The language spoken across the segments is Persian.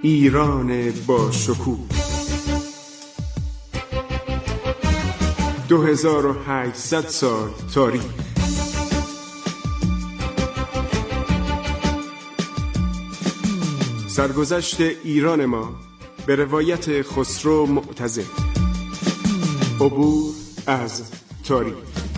ایران با شکوه 2800 سال تاریخ. سرگذشت ایران ما به روایت خسرو معتضد. عبور از تاریخ.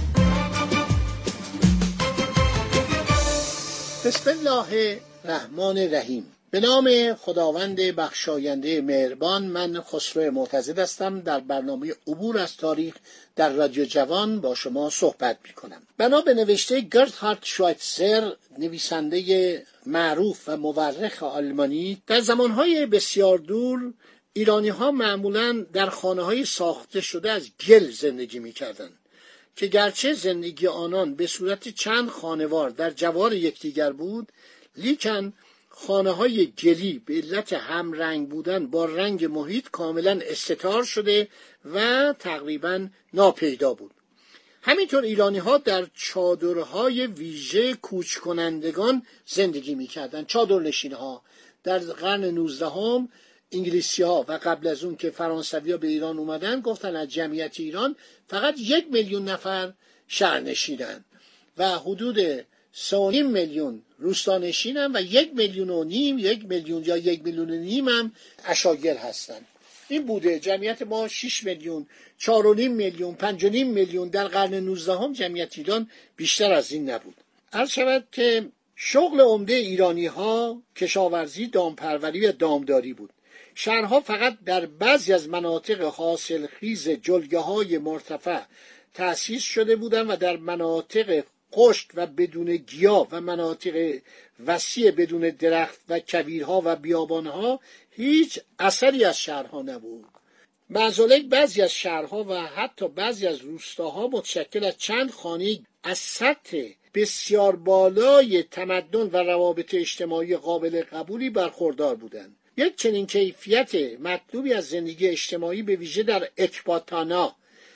بسم الله الرحمن الرحیم. به نام خداوند بخشاینده مهربان. من خسرو معتضد هستم. در برنامه عبور از تاریخ در رادیو جوان با شما صحبت می‌کنم. بنا به نوشته گرتهارد شوایتزر، نویسنده معروف و مورخ آلمانی، در زمانهای بسیار دور ایرانی‌ها معمولاً در خانه‌های ساخته شده از گل زندگی می‌کردند که گرچه زندگی آنان به صورت چند خانوار در جوار یکدیگر بود، لیکن خانه‌های گلی به علت همرنگ بودن با رنگ محیط کاملا استتار شده و تقریبا ناپیدا بود. همینطور ایرانی‌ها در چادرهای ویژه کوچ کنندگان زندگی می‌کردند. چادرنشین‌ها در قرن 19 انگلیسی‌ها و قبل از اون که فرانسوی‌ها به ایران اومدن گفتن از جمعیت ایران فقط 1 میلیون نفر شهرنشینن و حدود 3.5 میلیون روستانشینن و 1.5 میلیون، 1 میلیون یا 1.5 میلیون هم اشاگل هستن. این بوده. جمعیت ما 6 میلیون، 4.5 میلیون، 5.5 میلیون. در قرن 19 جمعیت ایران بیشتر از این نبود. عرض شود که شغل عمده ایرانی‌ها کشاورزی، دامپروری و دامداری بود. شهرها فقط در بعضی از مناطق حاصلخیز جلگه‌های مرتفع تأسیس شده بودند و در مناطق خشک و بدون گیاه و مناطق وسیع بدون درخت و کویرها و بیابانها هیچ اثری از شهرها نبود. معزالک بعضی از شهرها و حتی بعضی از روستاها متشکل از چند خانه از سطح بسیار بالای تمدن و روابط اجتماعی قابل قبولی برخوردار بودند. یک چنین کیفیت مطلوبی از زندگی اجتماعی به ویژه در اکباتانا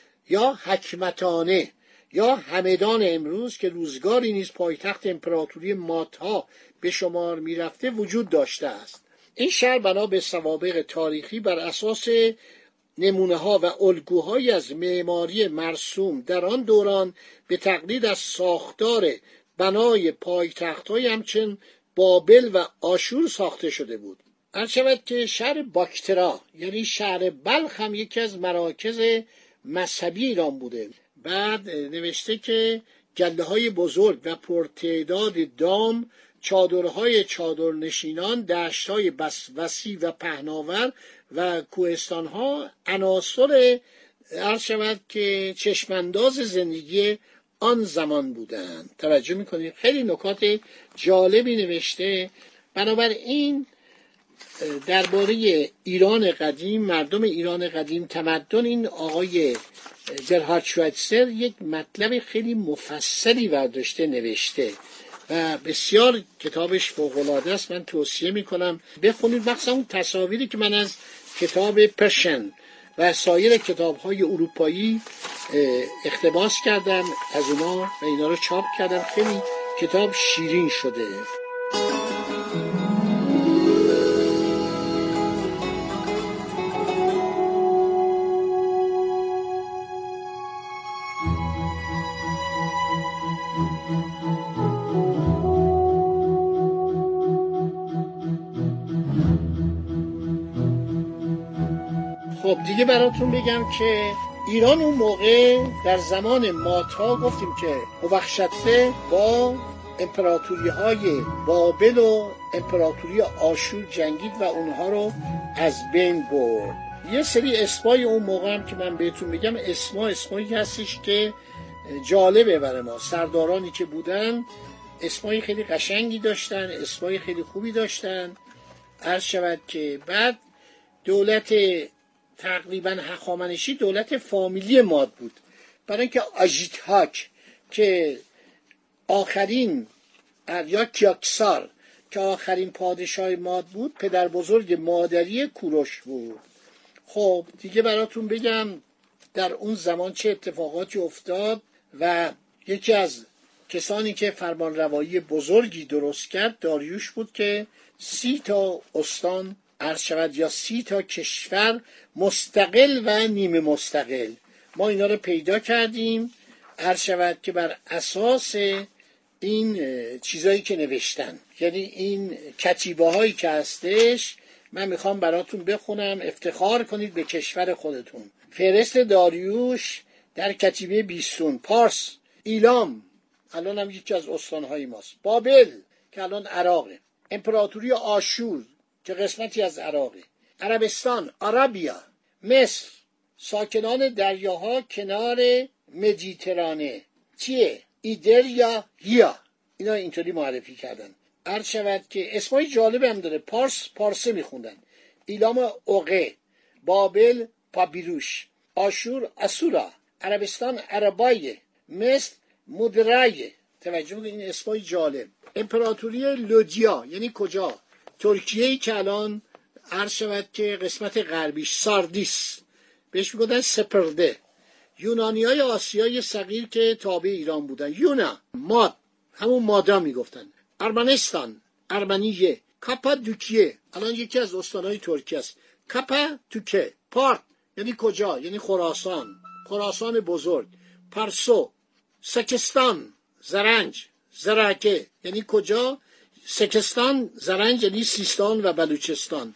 یا حکمتانه یا همدان امروز که روزگاری نیز پایتخت امپراتوری ماتها به شمار می رفته وجود داشته است. این شهر بنا به سوابق تاریخی بر اساس نمونه ها و الگوهایی از معماری مرسوم در آن دوران به تقلید از ساختار بنای پایتخت‌های همچون بابل و آشور ساخته شده بود. عرض شود که شهر باکترا یعنی شهر بلخ هم یکی از مراکز مذهبی ایران بوده. بعد نوشته که گله‌های بزرگ و پرتعداد دام، چادرهای چادرنشینان، دشت‌های وسیع و پهناور و کوهستان‌ها عناصر عرض شود که چشمانداز زندگی آن زمان بودند. توجه می‌کنید خیلی نکات جالبی نوشته. بنابراین درباره ایران قدیم، مردم ایران قدیم، تمدن، این آقای گرهارد شوایتزر یک مطلب خیلی مفصلی برداشته نوشته و بسیار کتابش فوق‌العاده است. من توصیه میکنم بخونید. مخصوصا اون تصاویری که من از کتاب پرشن و سایر کتاب‌های اروپایی اقتباس کردم از اونا و اینا رو چاپ کردم. خیلی کتاب شیرین شده. خب دیگه براتون بگم که ایران اون موقع در زمان ماتها گفتیم که هوخشتره با امپراتوری های بابل و امپراتوری آشور جنگید و اونها رو از بین برد. یه سری اسمای اون موقع هم که من بهتون بگم اسمایی هستش که جالبه برای ما. سردارانی که بودن اسمای خیلی قشنگی داشتن، اسمای خیلی خوبی داشتن. عرض شود که بعد دولت تقریبا هخامنشی دولت فامیلی ماد بود، برای اینکه آژیتهاک که آخرین یا کیاکسار که آخرین پادشاه ماد بود پدر بزرگ مادری کوروش بود. خب دیگه براتون بگم در اون زمان چه اتفاقاتی افتاد و یکی از کسانی که فرمانروایی بزرگی درست کرد داریوش بود که 30 استان عرض شود یا 30 تا کشور مستقل و نیمه مستقل. ما اینا رو پیدا کردیم عرض شود که بر اساس این چیزایی که نوشتن، یعنی این کتیبه هایی که هستش، من میخوام براتون بخونم افتخار کنید به کشور خودتون. فهرست داریوش در کتیبه 20، پارس، ایلام الان هم یکی از استانهای ماست، بابل که الان عراقه، امپراتوری آشور که قسمتی از عراقه، عربستان، عربیا، مصر، ساکنان دریاها کنار مدیترانه چیه؟ ایدریا، هیا، اینا اینطوری معرفی کردن. عرض شود که اسمای جالب هم داره. پارس، پارسه میخوندن، ایلام، اوغه، بابل، پابیروش، آشور، اسورا، عربستان، عربایه، مصر، مدرایه. توجه کنید این اسمای جالب. امپراتوری لودیا یعنی کجا؟ ترکیه‌ای که الان عرض شود که قسمت غربیش، ساردیس بهش میگفتن سپرده. یونانیای آسیای صغیر که تابع ایران بودن، یونا، ماد، همون مادا میگفتن. ارمنستان، ارمنیه، کاپادوکیه الان یکی از استانهای ترکیه است، کاپادوکه. پارت یعنی کجا؟ یعنی خراسان، خراسان بزرگ. پارسو، سکستان، زرنج، زراکه یعنی کجا؟ سکستان، زرنج یعنی سیستان و بلوچستان.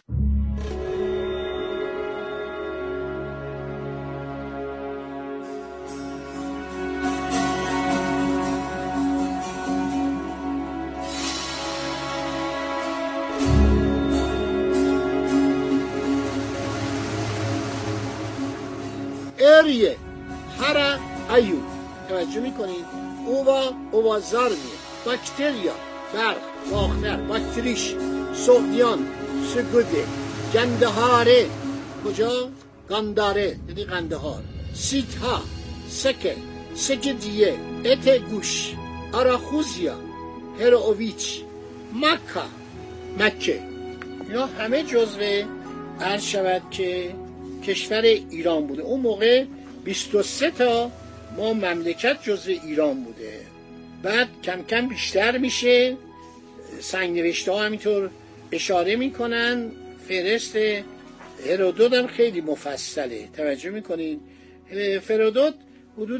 اریه، هر ایو، توجه میکنید، اووا، اوازارمیه، باکتریا، برق، باختر، باکتریش، سوگدیان، سگوده، گندهاره، کجا؟ گنداره یعنی قندهار، سیتها، سکه، سکدیه، اتگوش، آراخوزیا، هروویچ، مکه، مکه. اینا همه جزو عرض شود که کشور ایران بوده. اون موقع 23 تا ما مملکت جزو ایران بوده. بعد کم کم بیشتر میشه. سنگ نوشته ها همینطور اشاره میکنن. فهرست هرودوت هم خیلی مفصله، توجه میکنین. هرودوت حدود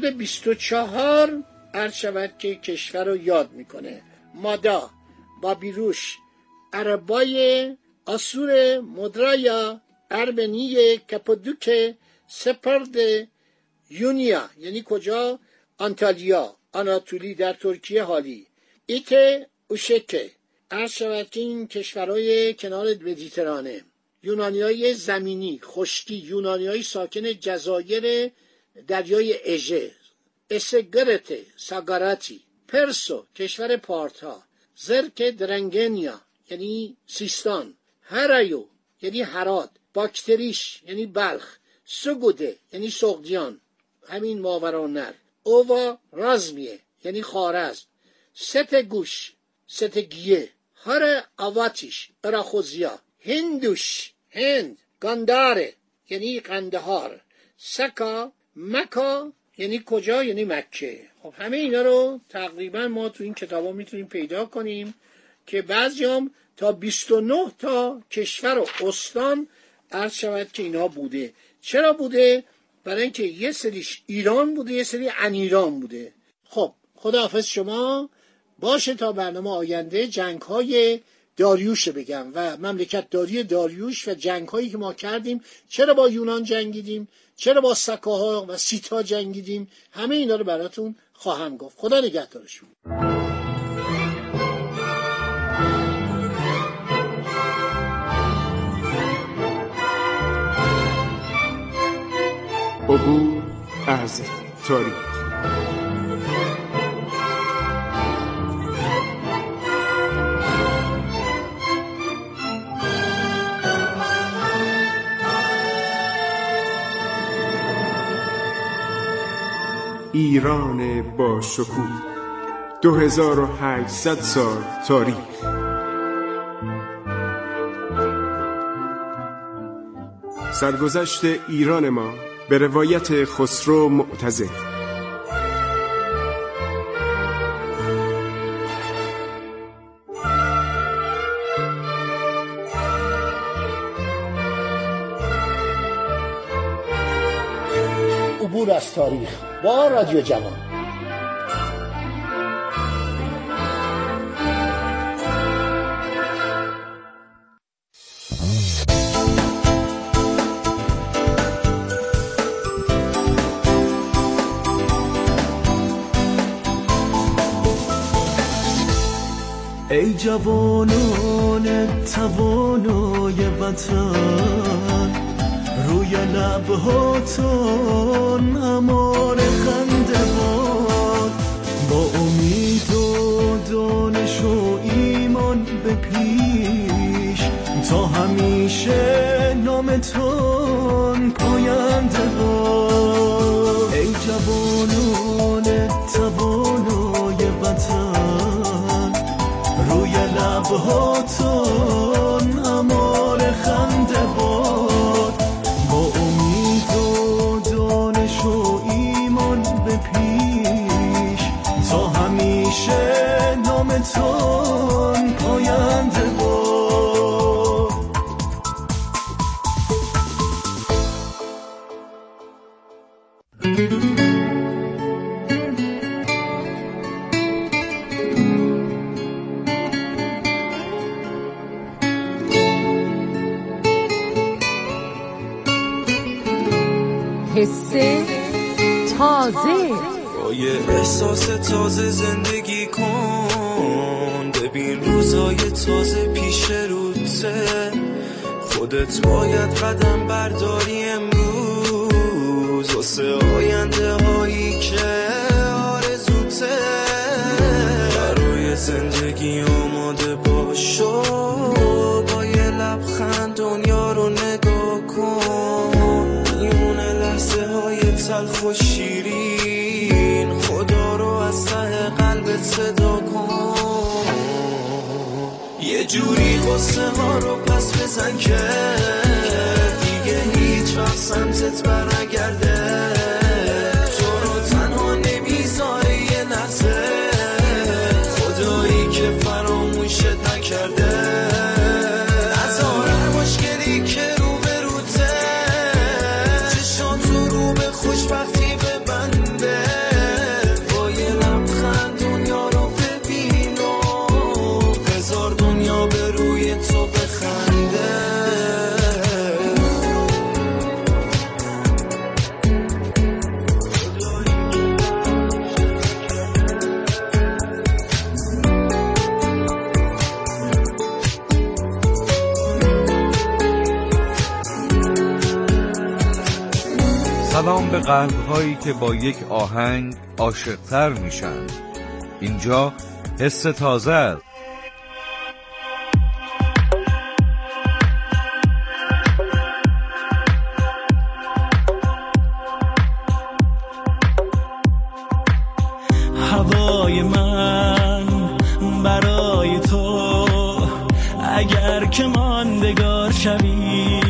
24 عرض شود که کشور رو یاد میکنه. مادا، بابیروش، عربای، آسور، مدرایا، ارمنیه، کپادوکه، سپرد، یونیا یعنی کجا؟ آنتالیا، آناتولی در ترکیه حالی، ایت، اوشکه عرض شود که این کشورهای کنار مدیترانه. یونانیای زمینی، خشکی، یونانیای ساکن جزایر دریای اژه، اسگرته، ساگاراتی، پرسو کشور پارتا، زرک، درنگنیا یعنی سیستان، هرایو یعنی هرات، باکتریش یعنی بلخ، سگوده یعنی سغدیان همین ماورالنهر، اووا رازمیه یعنی خوارزم، ستگوش ستگیه، هر آواتیش اراخوزیا، هندوش هند، گانداره یعنی قندهار، سکا مکا یعنی کجا؟ یعنی مکه. خب همه اینا رو تقریبا ما تو این کتابا میتونیم پیدا کنیم که بعضیام تا 29 تا کشور و استان عرض شود که اینا بوده. چرا بوده؟ برای اینکه یه سریش ایران بوده، یه سری ان ایران بوده. خب خداحافظ شما. باشه تا برنامه آینده جنگ‌های داریوش بگم و مملکت داری داریوش و جنگ‌هایی که ما کردیم. چرا با یونان جنگیدیم، چرا با سکاها و سیتا جنگیدیم، همه اینا رو براتون خواهم گفت. خدا نگهدارشون. عبور از تاریخ. ایران با شکوه، 2800 سال تاریخ. سرگذشت ایران ما به روایت خسرو معتزد. عبور از تاریخ با رادیو جوان. ای جوانان توانای وطن، روی لبهاتون امان خنده باد، با امید و دانش و ایمان به پیش، تا همیشه نامتون پاینده باد. ای جوانان توانای وطن، روی لبهاتون امان خنده باد، با امید و دانش و ایمان به پیش، تا همیشه نامتون پاینده باد. حس تازه، با یه احساس تازه زندگی کن، ببین روزای تازه پیش روته، خودت باید قدم برداری امروز، واسه آینده هایی که آرزوته، برای زندگی آماده باشو، با یه لبخند دنیا رو نگاه کن، میونه لحظه های تلخ و شیرین، خدا رو از ته قلبت صدا کن، یه جوری قصه ها رو پس بزن که دیگه هیچ وقت سمتت برنگرده، تو رو تنها نمیذاره یه لحظه، خدایی که فراموشت نکرده، از هر مشکلی که روبروته، چشات رو به خوشبختی ببنده، با یه لبخند دنیا رو ببین و بذار دنیا به روی تو بخنده. سلام به قلب‌هایی که با یک آهنگ عاشق‌تر میشن. اینجا حس تازه است. هوای من برای تو، اگر که ماندگار شوی،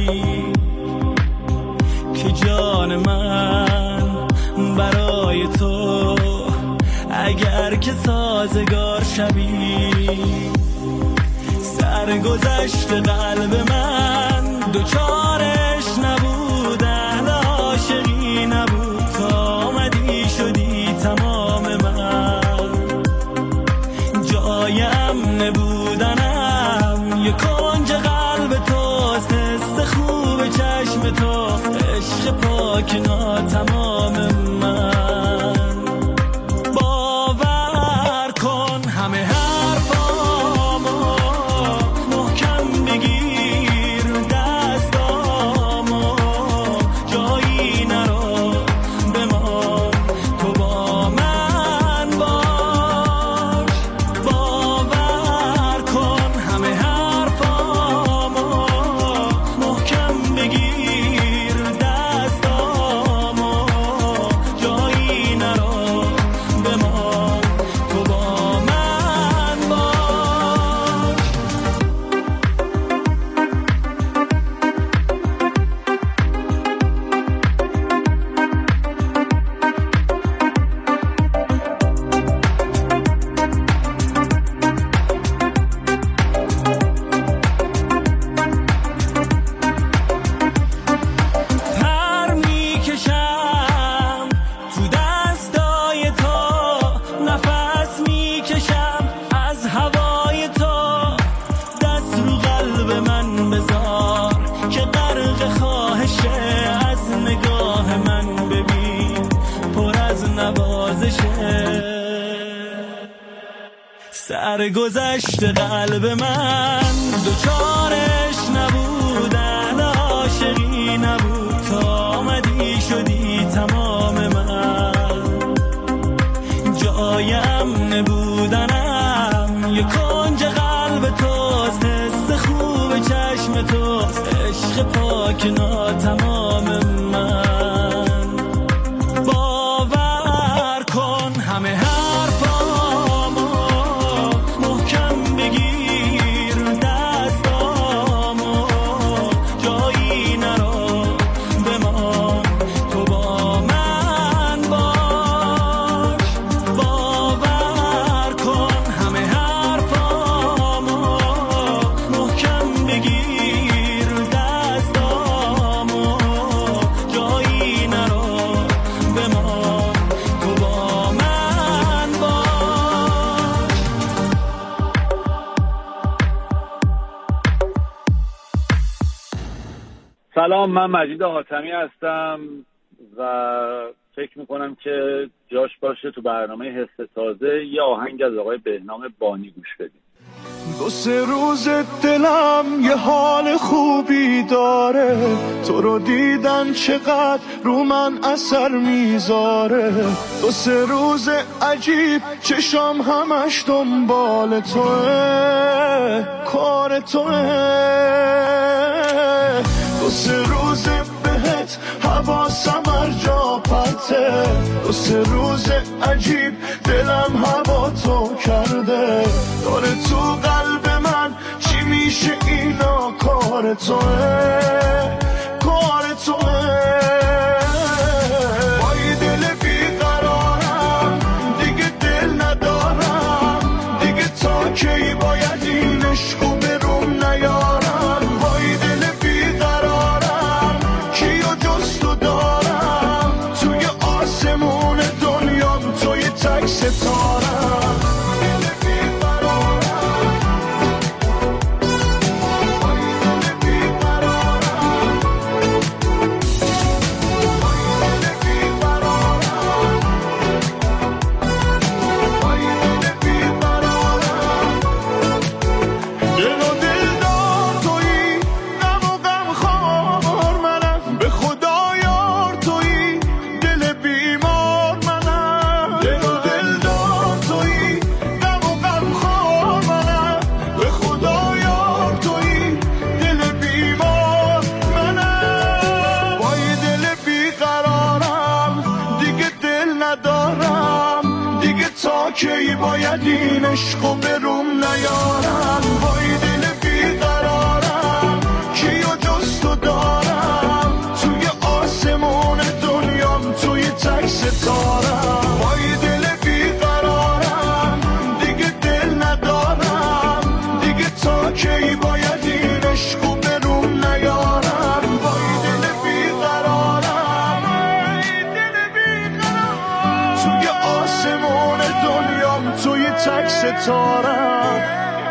که جان من برای تو، اگر که سازگار شوی، سرگذشت قلب من دوچارش نبود، اهل عاشقی نبود، تا آمدی شدی تمام من، جایم نبودنم یه کنج قلب توست، حس خوب چشم توست، عشق پاک ناتمام من، باور کن همه حرفامو محکم بگیر، دستامو جایی نرو بمان، تو با من باش، باور کن همه حرفامو محکم بگیر، دستامو سرگذشت قلب من دوچارش نبودن عاشقی نبود تا آمدی شدی تمام من جایم نبودنم یه کنج قلب توست حس خوب چشم توست عشق پاک ناتمام من باور کن همه حرفامو محکم بگیر دستامو جایی نرو بمان تو با من باش باور کن همه حرفامو محکم بگیر دستامو جایی نرو بمان تو با من باش. سلام، من مجید حاتمی هستم و فکر میکنم که جاش باشه تو برنامه حس تازه یه آهنگ از آقای بهنام بانی گوش بدیم. دو سه روز دلم یه حال خوبی داره، تو رو دیدن چقدر رو من اثر میذاره. دو سه روز عجیب چشام همش دنبال توه، کار توه. دو سه روز بهت حواسم هر جا پرته، دو سه روز عجیب دلم هوا تو کرده. داره تو قلب من چی میشه اینا کار توه، کار توه. با یه دل بیقرارم دیگه دل ندارم، دیگه تا کی باید این عشقو به روم نیارم. با یه دل بیقرارم کیو جز تو دارم، توی آسمون دنیام توی تک ستارم. کی باید این عشقو به روم نیارم. وای دل بیقرارم کیو جز تو دارم، توی آسمون دنیام توی تک ستارم. وای دل بیقرارم دیگه دل ندارم، دیگه تا کی باید این عشقو به روم نیارم. وای دل بیقرارم توی آسمون دنیام توی تک ستارم.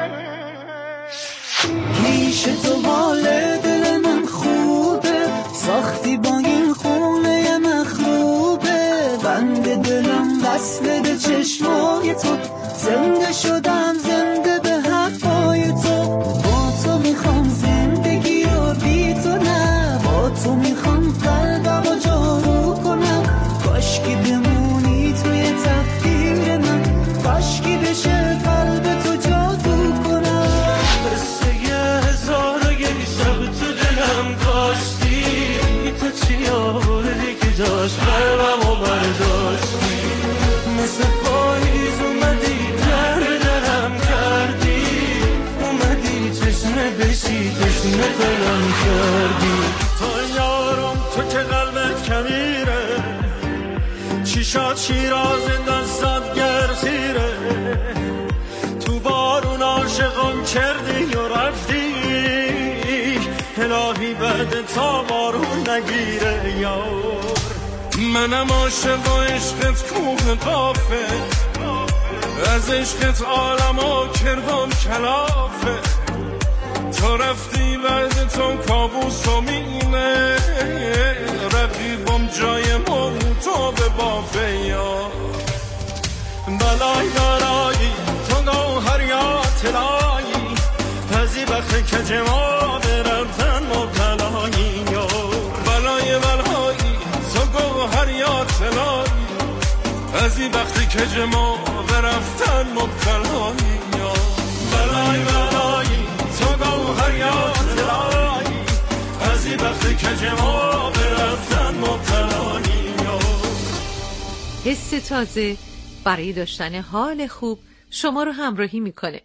پیش تو حال دل من خوبه، ساختی با این خونه مخروبه. بند دلم وصله به چشمای تو، زنده شدم زنده به حرفای تو. با تو میخوام زندگی رو بی تو نه، با تو میخوام قلبمو جارو کنم. کاشکی بمونی توی تقدیر من، کاشکی بشه قلب تو جادو کنم. قصه هزار و یک شب تو دلم کاشتی، تو چی آوردی که جاش قلبمو برداشتی. مثل پاییز اومدی دردم کردی، اومدی چشمه بشی تشنه دلم کردی. تو یارم تو که قلبت کمیره، چیشات شیراز دستات گرسیره. تو بارون عاشقم کردی و رفتی، الهی بعد تا بارون نگیره یار. منم عاشق و عشقت کوه قافه، از عشقت عالمو کردم کلافه. تو رفتی بعد تو کابوس و مینه، رقیبم جای موتو به بافه یا. بلای دارایی تو گوهر یا طلایی بعضی وقت کج ما برفتن مبتلایی بلای بلایی تو گوهر یا طلایی بعضی وقت کج ما برفتن مبتلایی بلای بلایی تو گوهر یا طلایی بعضی وقت کج ما برفتن مبتلایی. حس تازه برای داشتن حال خوب شما رو همراهی میکنه.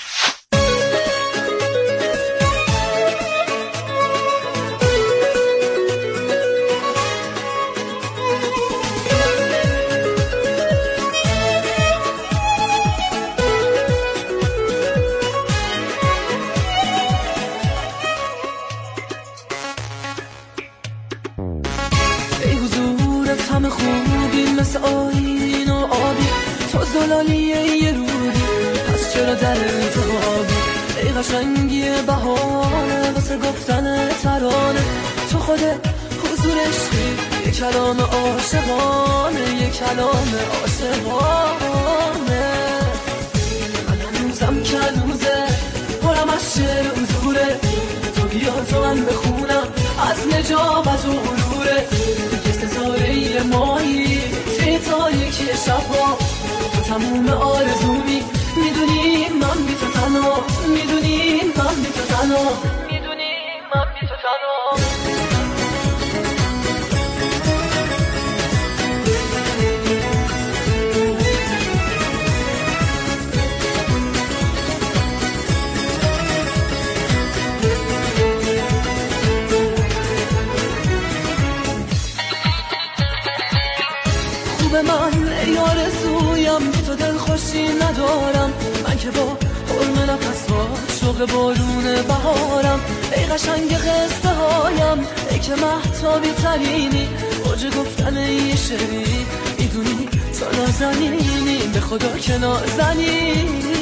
ای حضورت همه خوبی مثل آیین و آبی تو زلالیه یه رودی پس چرا در انتخابی ای قشنگی بهاره واسه گفتن ترانه تو خود حضور عشقی یه کلام عاشقانه یه کلام عاشقانه من هنوزم کنوزه پرم از شعر و حضوره تو بیا تو من بخونم از نجابت و غروره یه ستاره ماهی توی تاریکی شبها تو تموم آرزومی میدونی من بی تو تنها میدونی من بی تو تنها میدونی من بی تو تنها. به من ای آرزویم بی تو دل خوشی ندارم من که با حرم نفس ها شوق بارون بهارم ای قشنگ قصه هایم ای که مهتابی ترینی اوج گفتن یه شعری میدونی تا نازنینی به خدا که نازنینی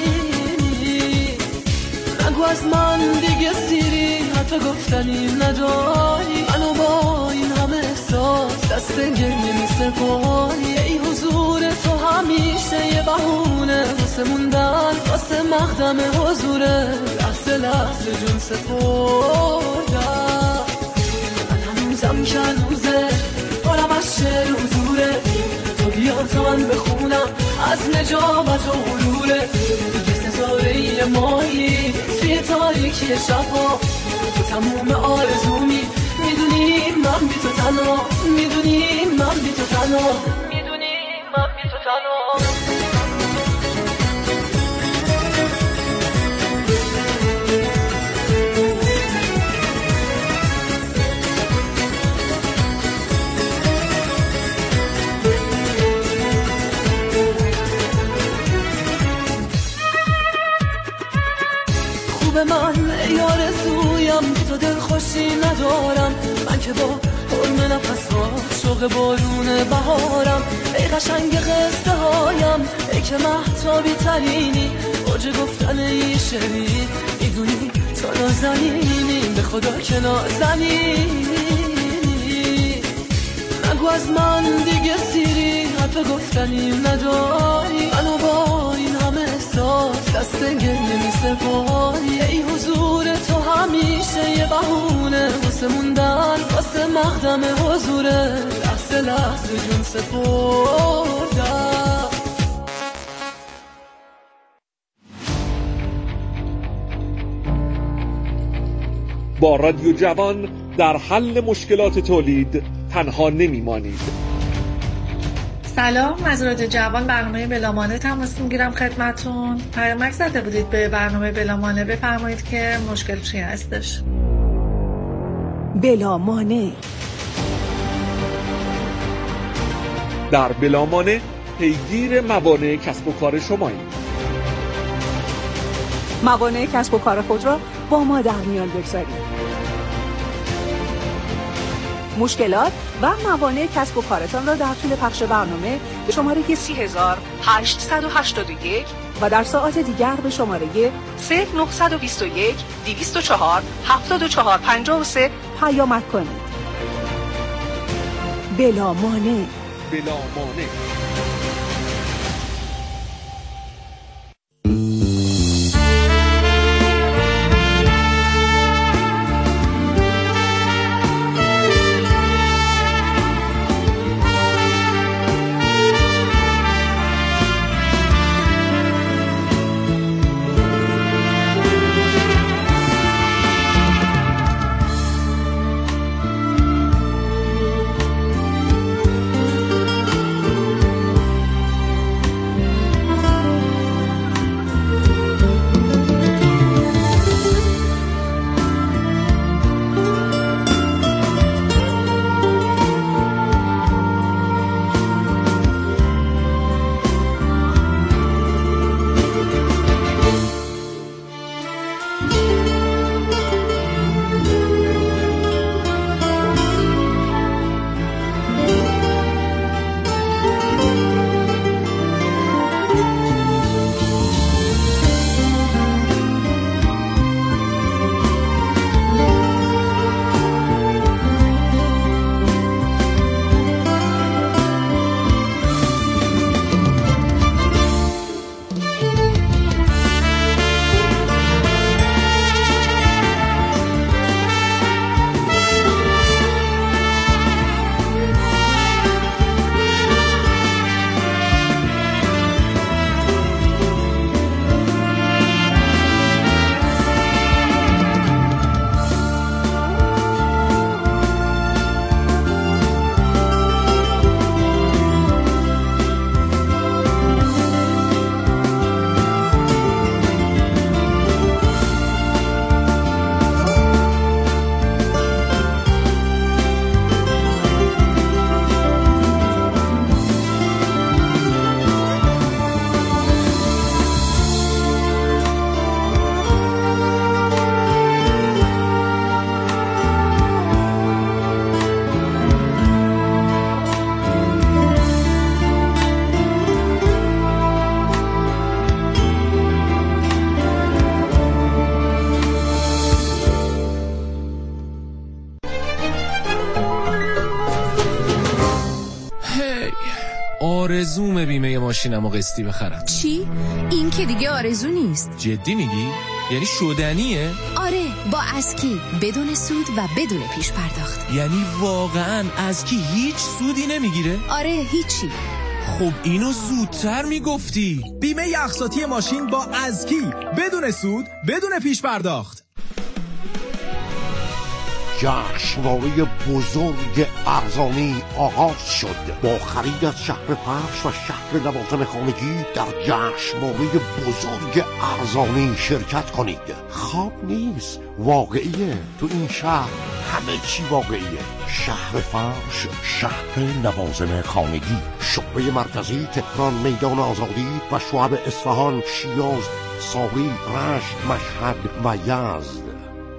نگو از من دیگه سیری حتی گفتنی نداری منو با این همه احساس دست گریه میسپاری ای حضور تو همیشه یه بهونه واسه موندن واسه مقدم حضوره لحظه لحظه جون سپردم من هنوزم کنوزه حالم از شعر حضوره تو بیا تا من بخونم از نجابت و غروره ستاره ماهی توی تاریکی شبها تو تموم آرزومی میدونی من بی تو تنها میدونی من بی تو تنها میدونی من بی تو تنها. به من ای آرزویم بی تو دل خوشی ندارم من که با حرم نفس ها شوق بارون بهارم ای قشنگ قصه هایم ای که مهتابی ترینی اوج گفتن یه شعری میدونی تا نازنینی به خدا که نازنینی نگو از من دیگه سیری حتی گفتنی نداری منو با این همه احساس دست گریه میسپاری ای حضور تو همیشه یه بهونه واسه موندن واسه مقدم حضوره لحظه لحظه جون سپردم. با رادیو جوان در حل مشکلات تولید تنها نمیمانید. سلام، از رادیو جوان برنامه بلامانه تماس میگیرم خدمتون. پیامک زده بودید به برنامه بلامانه، بفرمایید که مشکل چی هستش. بلامانه. در بلامانه پیگیر موانع کسب و کار شماییم. موانع کسب و کار خود را با ما در میان بگذارید. مشکلات و موانع کسب و کارتان را در طول پخش برنامه به شماره 30881 و در ساعات دیگر به شماره 0921 204 7453 پیامک کنید. بلامانع. بلامانع. آرزوم بیمه ماشینمو قسطی بخرم. چی؟ این که دیگه آرزو نیست. جدی میگی؟ یعنی شدنیه؟ آره، با اسکی بدون سود و بدون پیش پرداخت. یعنی واقعاً اسکی هیچ سودی نمیگیره؟ آره، هیچی. خب اینو زودتر میگفتی. بیمه اقساطی ماشین با اسکی بدون سود بدون پیش پرداخت. جشنواره بزرگ ارزانی آغاز شد. با خرید از شهر فرش و شهر لوازم خانگی در جشنواره بزرگ ارزانی شرکت کنید. خواب نیست، واقعیه. تو این شهر همه چی واقعیه. شهر فرش، شهر لوازم خانگی، شعبه مرکزی تهران، میدان آزادی و شعب اصفهان، شیراز، ساری، رشت، مشهد و یزد.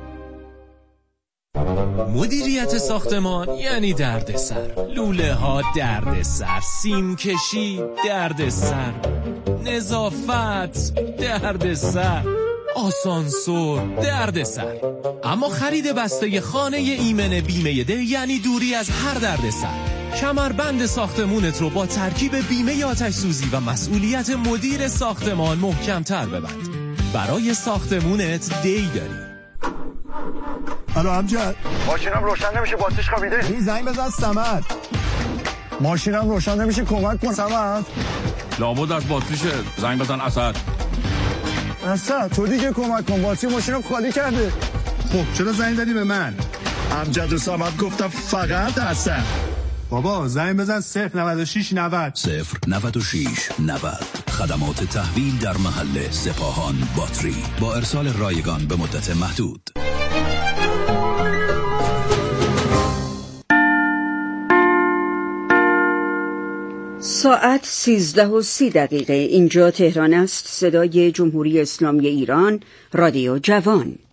مدیریت ساختمان یعنی دردسر. لوله ها دردسر، سیم کشی دردسر، نظافت دردسر، آسانسور دردسر. اما خرید بسته خانه ایمن بیمه ده یعنی دوری از هر دردسر. کمربند ساختمونت رو با ترکیب بیمه آتش سوزی و مسئولیت مدیر ساختمان محکم‌تر ببند. برای ساختمونت دی داری. الو امجد، ماشینم روشن نمیشه، باتریش خوابیده. این زنگ بزن صمد. ماشینم روشن نمیشه، کمک کن صمد. لابد از باتریشه، زنگ بزن اسد. اسد تو دیگه کمک کن، باتری ماشینم خالی کرده. خب چرا زنگ زدی به من؟ امجد و صمد گفتم فقط اسد. بابا زنگ بزن 096 90 096 90. خدمات تحویل در محل سپاهان باتری با ارسال رایگان به مدت محدود. ساعت 13:30. اینجا تهران است. صدای جمهوری اسلامی ایران، رادیو جوان.